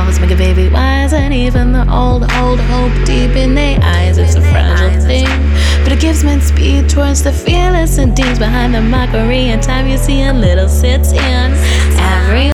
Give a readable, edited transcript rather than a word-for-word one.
novels make a baby wise, and even the old hold hope deep in their eyes. It's a fragile thing, but it gives men speed towards the fearless and deeds behind the mockery. In time you see a little sits in.